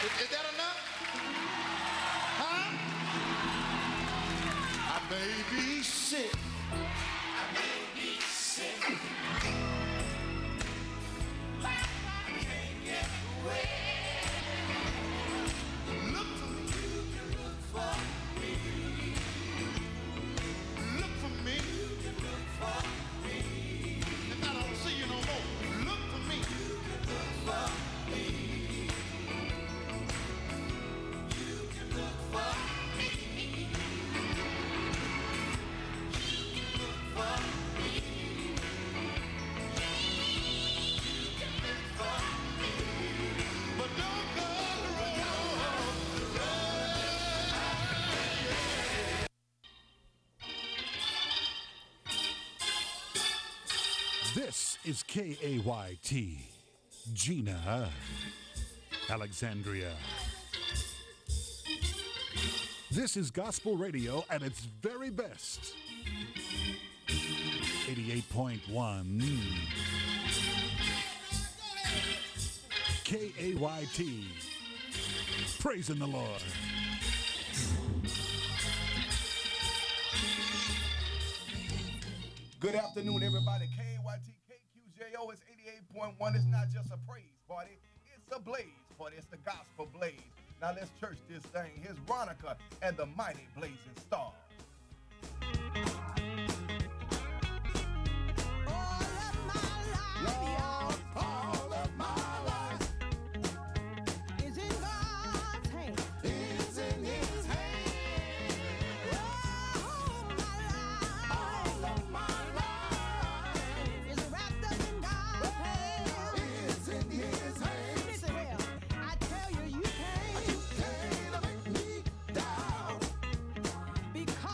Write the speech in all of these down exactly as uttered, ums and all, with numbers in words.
Is that enough? Huh? I may be sick. I may be sick. I can't get away. Look for me. You can look for me. Look for me. You can look for me. If I don't see you no more, look for me. You can look for me. You can look for me. You can look for me. You can look for me. But don't go the road. This is K A Y T, Gina, Alexandria. This is gospel radio at its very best. eighty-eight point one K A Y T, praising the Lord. Good afternoon, everybody. K A Y T K Q J O is eighty-eight point one. It's not just a praise party, it's a blaze party. It's the gospel blaze. Now let's church this thing. Here's Ronica and the mighty blazing star. Because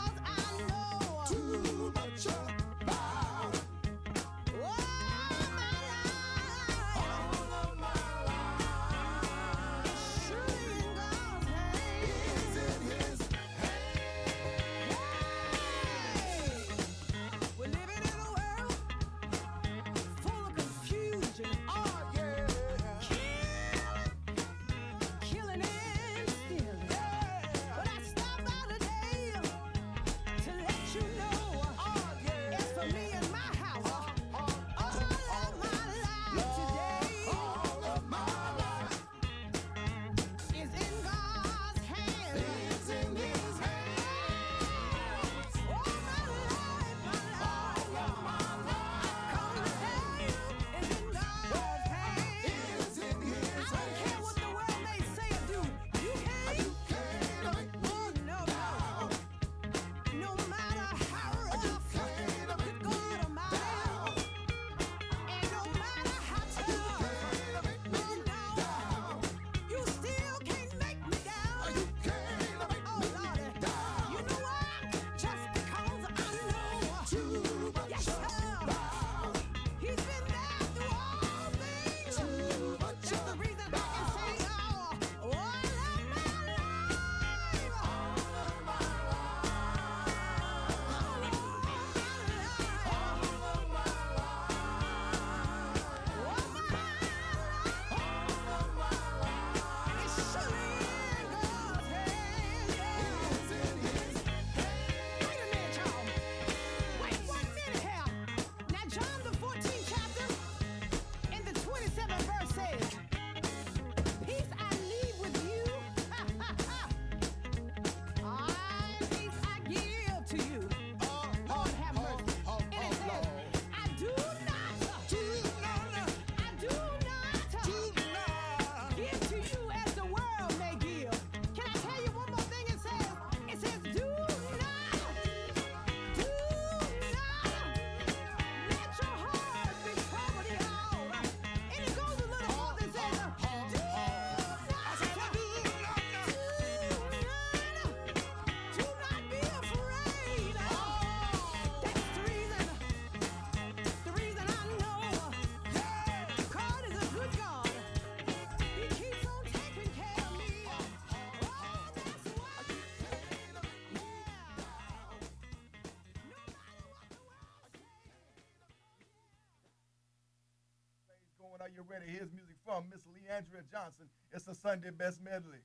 you're ready, here's music from Miss Leandria Johnson. It's the Sunday Best Medley.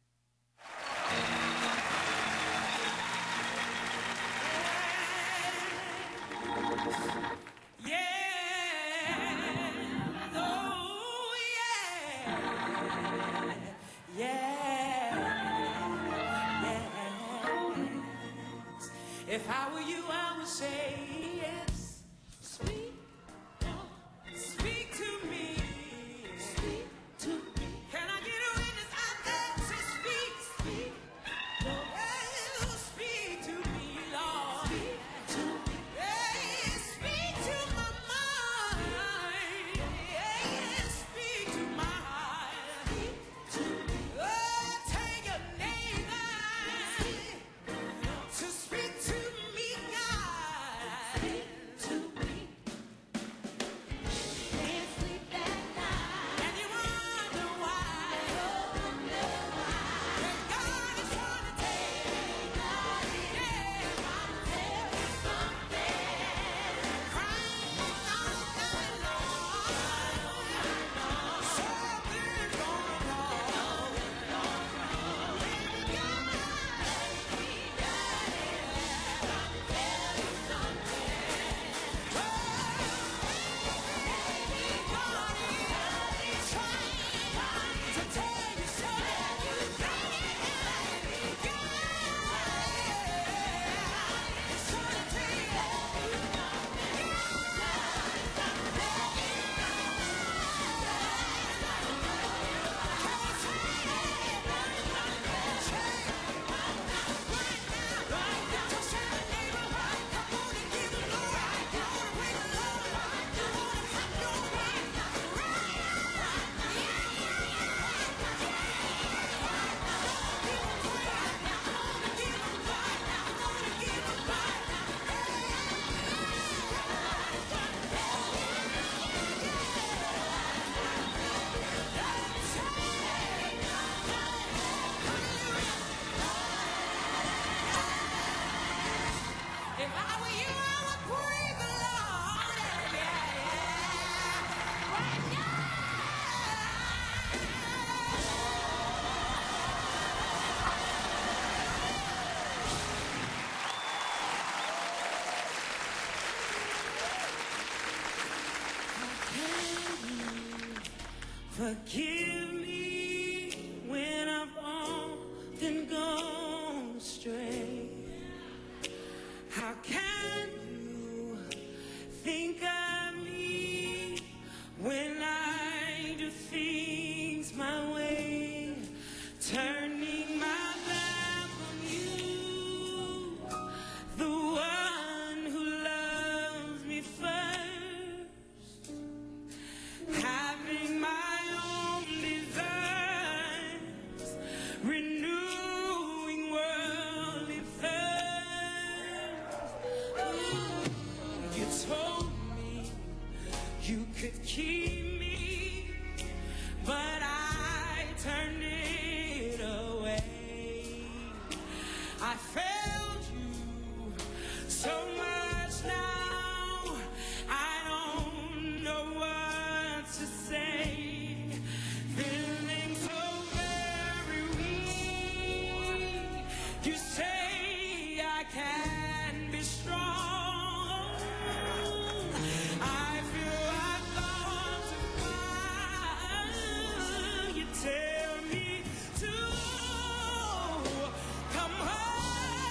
Yeah. Oh, yeah. Yeah. Yes. If I were you, I would say yes. Speak. Speak to me. Speak to me. Can I get a witness out there to speak? Speak. Well, speak to me, Lord. Speak to me. Yeah, speak to my mind. Yeah, speak to my heart. Speak to me. Oh, take a neighbor to speak to me, God. Speak to me. Can't sleep that night. And you wonder why. Wonder why. That God is trying to take. God is yeah. trying to tell you something. Crying all night long. Something's going wrong. Baby, God, baby, God is trying to tell you something. Oh, baby, God is trying to tell you something. Baby, God is trying to tell you if I were you, I would praise the Lord. Yeah, yeah. Right now. Forgive me when I've often gone astray. How can you think of me when I do things my way, turning my back on you, the one who loves me first, having my own desires, renewing worldly thirst. You told me you could keep me, but I turned it away. I failed you so much now, I don't know what to say. Feeling so very weak, you say I can be strong. I feel I've gone too far. You tell me to come home.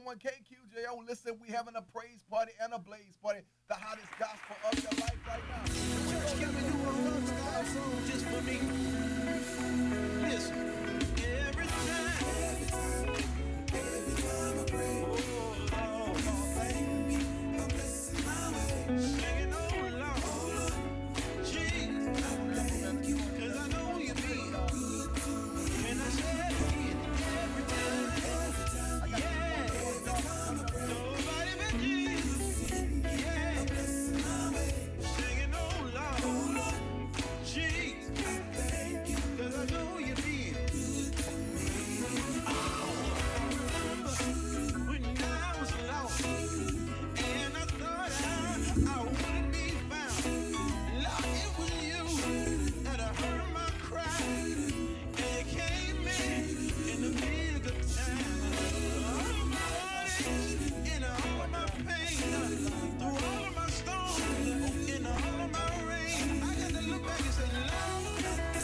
one K Q J O. Listen, we having a praise party and a blaze party. The hottest gospel of your life right now. Church, can we do a love song just for me? Listen. Every time, every time, every time I pray, oh Lord, oh, thank me for blessing my way. Singing, oh Lord, oh Lord, Jesus, I thank you, 'cause I know you mean good to me. And I said it every time, every time, yeah, every time I pray, nobody but Jesus, yeah, blessing my way. Singing, oh Lord, oh Lord, Jesus, I thank you, 'cause I know you mean good to me. Oh, I remember when I was lost and I thought I, I wouldn't be found. Lord, it was you that I heard my cry and came in in the nick of time. All of my heartaches and all of my pain, through all of my storms and all of my rain, I got to look back and say, Lord,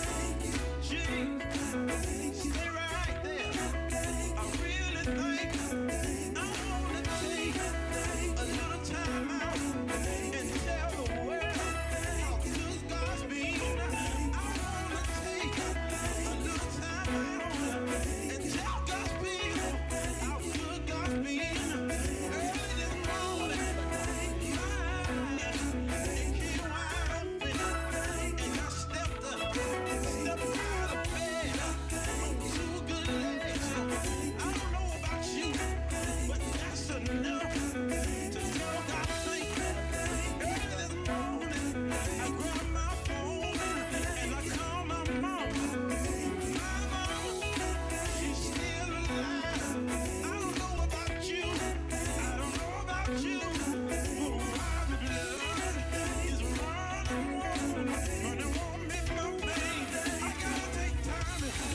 Jesus, stay right there. I really think I want to take a little time out and tell the world how good God's been. I want to take a little time out and tell God's people how good God's been. Early this morning, my eyes came wide open and I stepped up, stepped out of bed on two good legs. I don't know about you, but that's enough to tell God thank you. Early this morning, I grabbed my phone and I called my mama. My mama, she's still alive. I don't know about you, I don't know about you, but my blood is running warm, running warm in my veins. I gotta take time and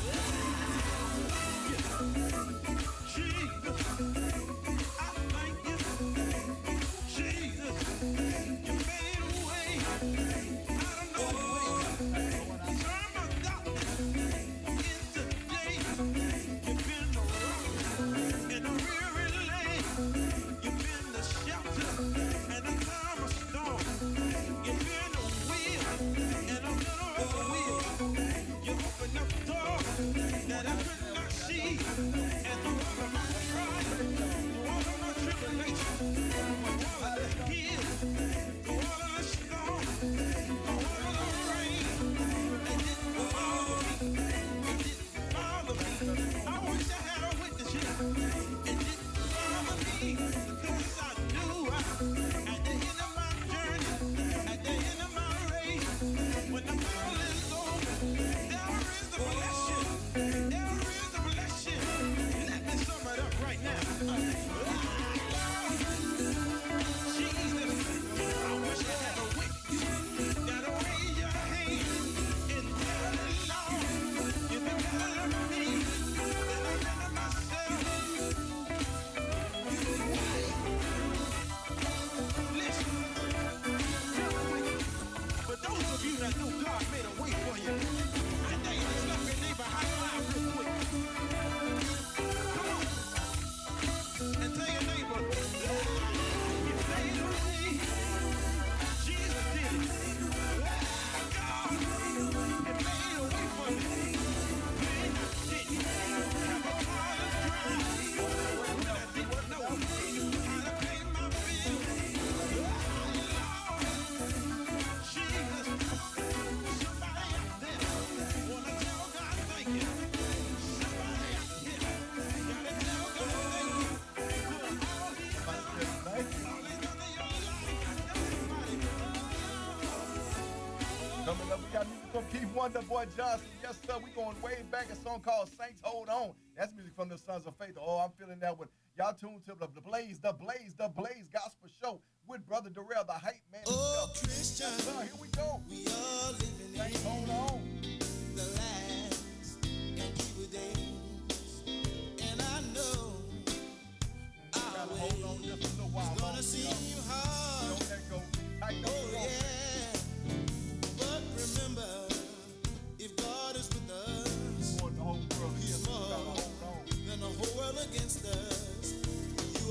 Jesus, I thank you. Jesus, you made a way out of no way. Turn my darkness into day. You've been the rock in a weary land. You've been the shelter in a time of storm. You've been the wheel in a middle of a wheel. You opened up doors that I could not see. And through all of my trials, through all of my tribulations, through all of the hills, through all of the storms, through all of the rain, it didn't bother me. It didn't bother me. I wish I had a witness here. It didn't bother me because I knew I, at the end of my journey, at the end of my race, when the battle is over, there is a blessing. There is a blessing. Let me sum it up right now. Jesus, I wish I had a witness that'll raise your hand and tell the Lord, you've been better than me than I've been to myself. Listen, for those of you that know God made a way for you, I dare you to slap your neighbor high five real quick. Come on, and tell your neighbor, you made a way. Jesus did it. God, you made a way for me. When I didn't have a car to drive, when I didn't know how to pay my bills. Lord, Jesus, somebody out there wanna tell God thank you. Somebody out here gotta tell God thank you for all He's done, all He's done in your life. Everybody, Coming up, we got music from Keith Wonder, Boy Johnson. Yes, sir. We going way back. A song called Saints Hold On. That's music from the Sons of Faith. Oh, I'm feeling that one. Y'all tuned to the, the Blaze, the Blaze, the Blaze Gospel Show with Brother Darrell, the hype man. oh himself. Christian, Yes, sir. Here we go. we are living Saints in Hold On. the last and evil days, and I know our Gotta way hold on just a little while. is gonna longer, seem y'all. hard. Don't let go. Tighten up Oh the rope. yeah, but remember, if God is with us, For the whole world. He's Yes, we gotta more hold on. than the whole world against us. You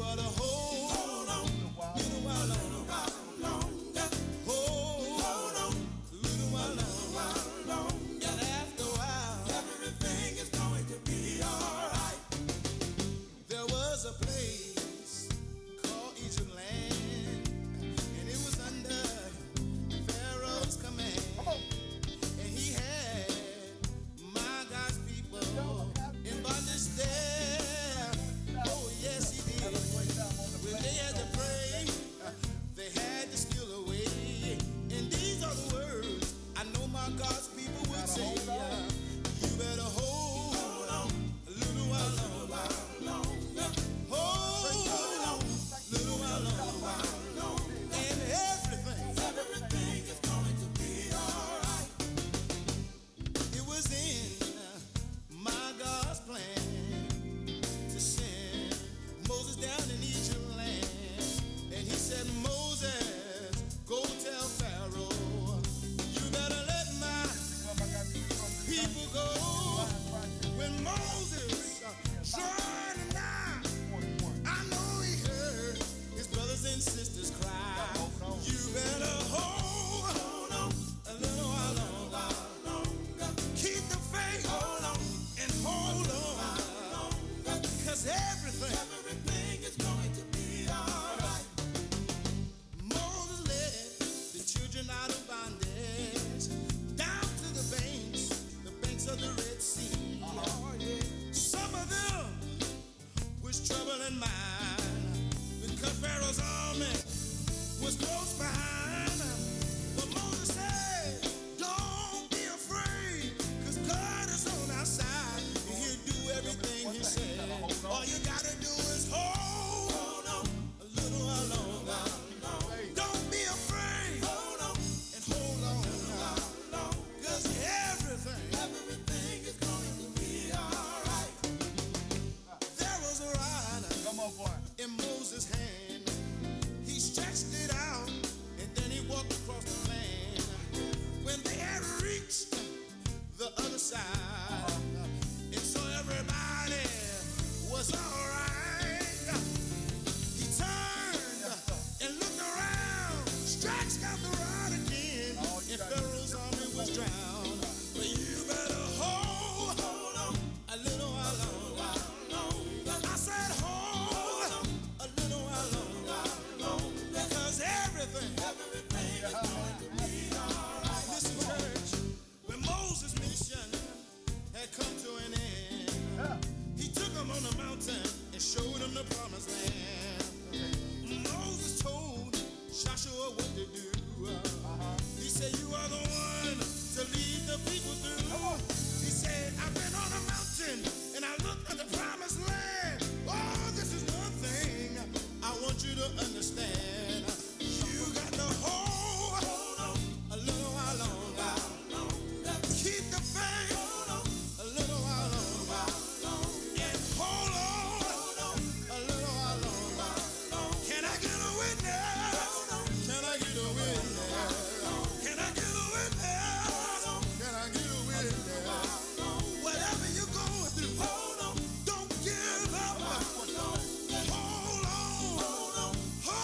the rod again, and Pharaoh's army was drowned. But you better hold, hold on a little while longer. I said hold a little while longer, because everything, everything is going to be all right. Listen, church, when Moses' mission had come to an end, he took them on the mountain and showed them the promised land. Moses told Joshua what to do. He said, you are the one to lead the people through. He said, I've been on a mountain and I looked at the promised land. Oh, this is one thing I want you to understand. You got to hold, hold on a little while longer. Keep the faith a little while longer. And hold on a little while longer. Can I get a witness? Can I get a witness? Can I get a witness? Can I get a witness? Whatever you're going through, hold on. Don't give up. Hold on. Hold on.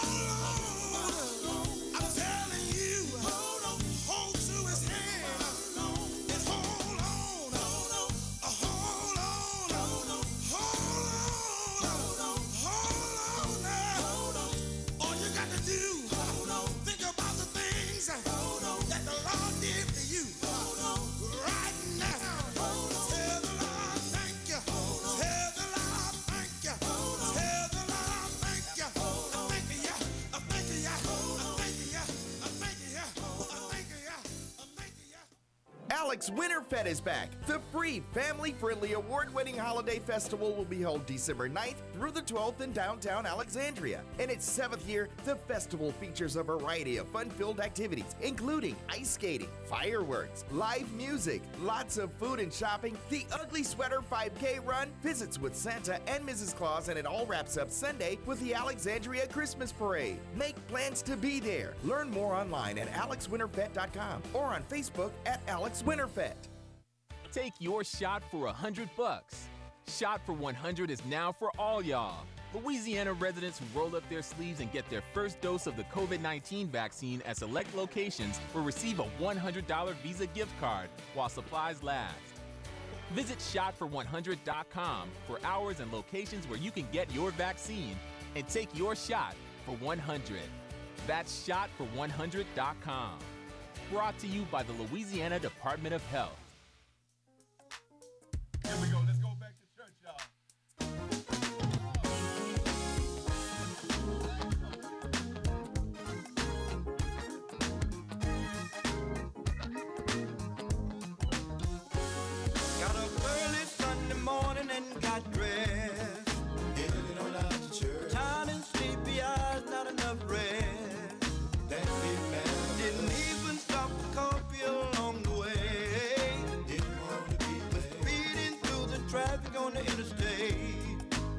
I'm telling you, hold on. Hold to his hand. And hold on. Hold on. Hold on. Hold on. Hold on now. All you got to do, think about the things that the Lord did for you right now. Tell the Lord thank you. Tell the Lord thank you. Tell the Lord thank you. I thank you. I thank you. I thank you. I thank you. I thank you. I thank you. Alex Winterfest is back. The free, family-friendly, award-winning holiday festival will be held December ninth through the twelfth in downtown Alexandria. In its seventh year, the festival features a variety of fun-filled activities, including ice skating, fireworks, live music, lots of food and shopping, the Ugly Sweater five K run, visits with Santa and Missus Claus, and it all wraps up Sunday with the Alexandria Christmas Parade. Make plans to be there. Learn more online at alex winterfest dot com or on Facebook at Alex Winterfest. Take your shot for a hundred bucks. Shot for one hundred is now for all y'all. Louisiana residents who roll up their sleeves and get their first dose of the COVID nineteen vaccine at select locations will receive a one hundred dollar Visa gift card while supplies last. Visit shot for one hundred dot com for hours and locations where you can get your vaccine and take your shot for one hundred. That's shot for one hundred dot com. Brought to you by the Louisiana Department of Health. Here we go. Let's go back to church, y'all. Got up early Sunday morning and got dressed. Headed on out to church. Tired and sleepy eyes, not enough rest. That big man didn't even stop for coffee along the way. Didn't want to be late. Speeding through the traffic on the interstate.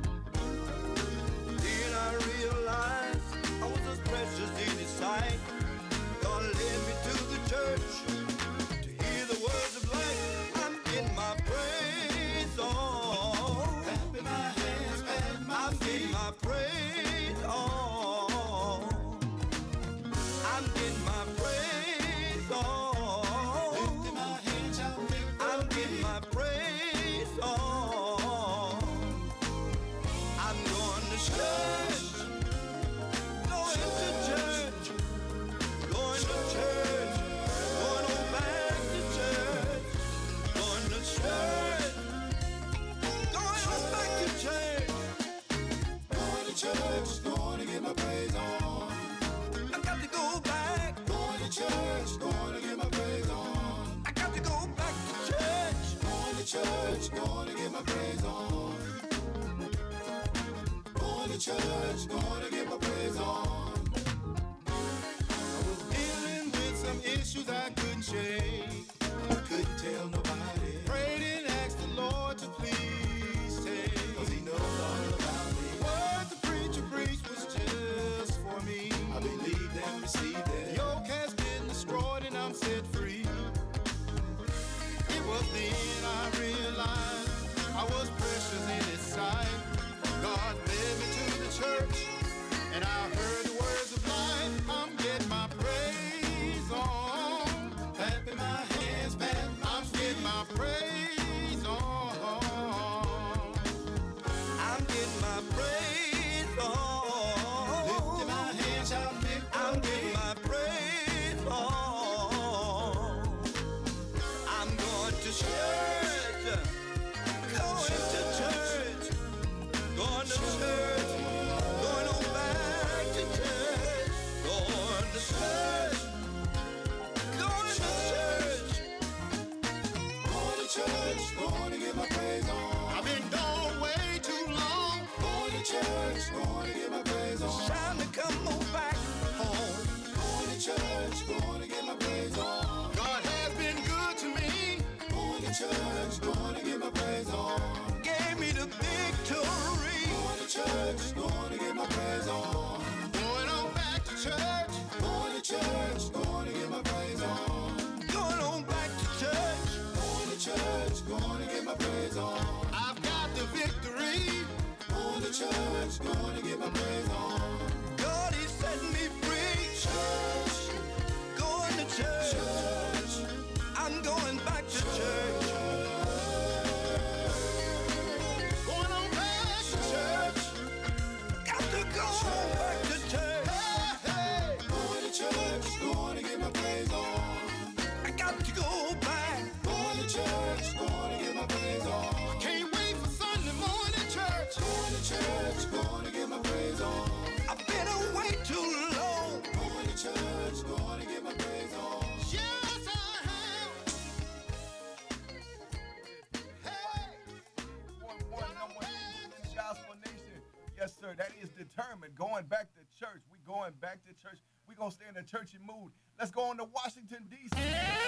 Then I realized I was as precious in his sight. God led me to the church to hear the words of life. I'm getting my praise on. Clapping my hands, clapping my I'm getting my praise on. I'm getting my praise on. Lifting my hands, I'm getting my praise on. I'm going to church, going to church, going to church, going on back to church, going to church, going on back to church, going to church, going to get my praise on. I got to go back, going to church, going to get my praise on. I got to go back to church, going to church, going to get my praise on. Going to church, going to get my praise on. I was dealing with some issues I couldn't shake. I couldn't tell nobody. Prayed and asked the Lord to please take. Cause he knows all about me. What the preacher preached was just for me. I believed and received it. The yoke has been destroyed and I'm set free. It was then I realized I was precious in his sight. God led me to the church, and I heard the words of life. I'm getting my praise going to get my praise on. God has been good to me. Going to church, going to get my praise on. Gave me the victory. Going to church, going to get my praise on. Going on back to church. Going to church, going to get my praise on. Going on back to church. Going to church, going to get my praise on. I've got the victory. Going to church, going to get my praise on. God, He set me free. Church, going to church. Church, I'm going back to church. Going on back to church. Got to go back to church. Hey, hey. Going to church, going to get my praise on. I got to go back. Going to church, going to get my praise on. I can't wait for Sunday morning church. Going to church, going to get my praise on. I've been away too long. Going to church, going to get my praise on. Yes, I have. Hey. One, one, number one in Gospel Nation. Yes, sir. That is determined. Going back to church. We going back to church. We gonna stay in the churchy mood. Let's go on to Washington, D C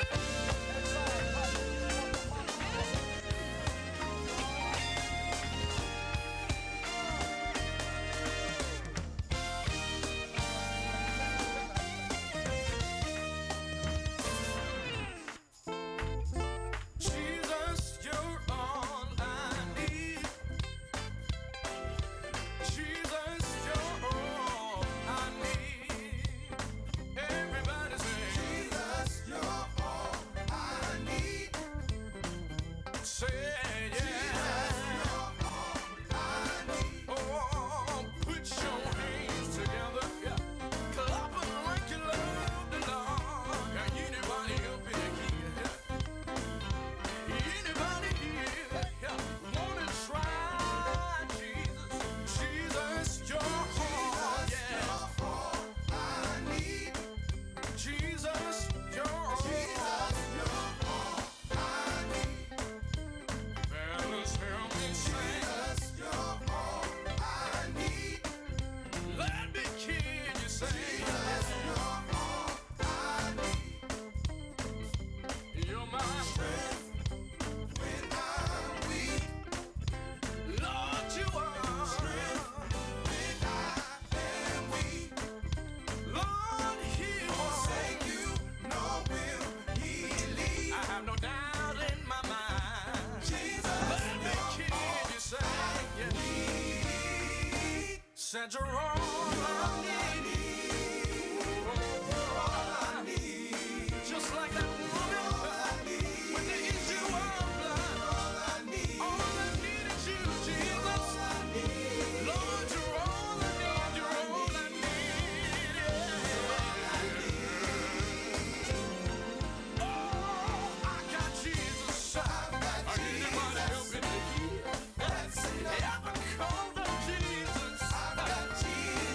Jesus, you're all I need. Jesus, you're all I need. Everybody say, Jesus, you're all I need. Say, yeah. Jesus, you're all I need. Oh, put your hands together. Yeah. Clap 'em like you love the Lord. Got anybody up in here? Anybody here yeah, wanna try Jesus? Jesus, you're all, yeah. I need. Jesus, you're all. Jesus, you're all I need. Fellas, help me sing. Jesus, you're all I need. Let me hear you say. Jesus, you're all I need. You're my strength. When I'm weak, Lord, you are strength. When I am weak, Lord, He will save you, nor will He leave. I have no doubt in my mind. Jesus, let me hear you say, yeah. Said you're all I need. All I need. Just like that woman with the issue of blood. All I need. All I need is you, Jesus. Lord, you're all I need. You're all I need. Yeah. Oh, I got Jesus. Anybody helping me? Ever called on Jesus? I've got Jesus.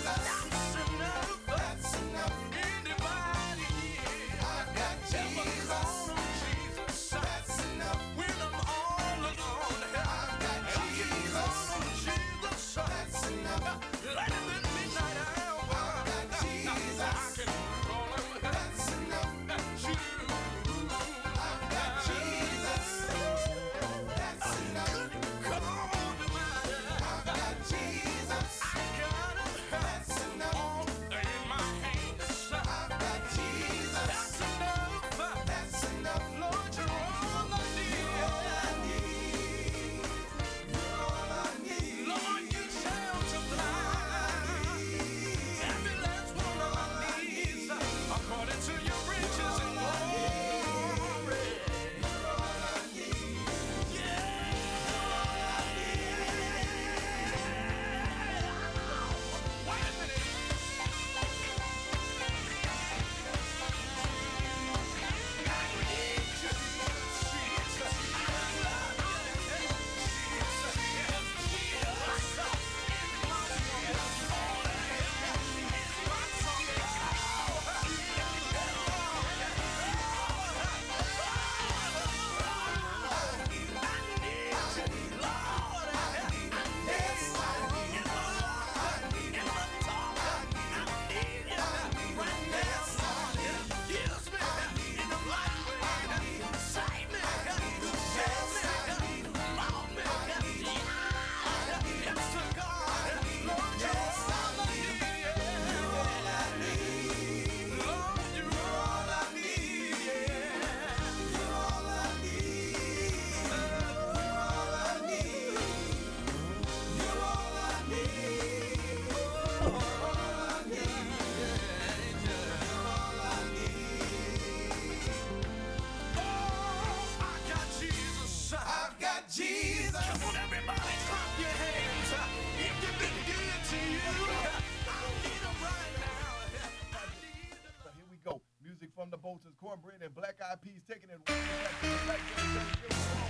from the Boltons, Cornbread and Black Eyed Peas, taking it way back to the Black Generation.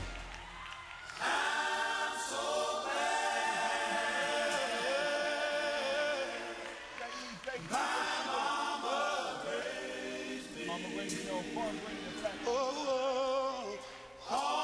I'm so glad my mama raised me. Mama raised me on Cornbread and Black Eyed Peas. Oh, oh, oh.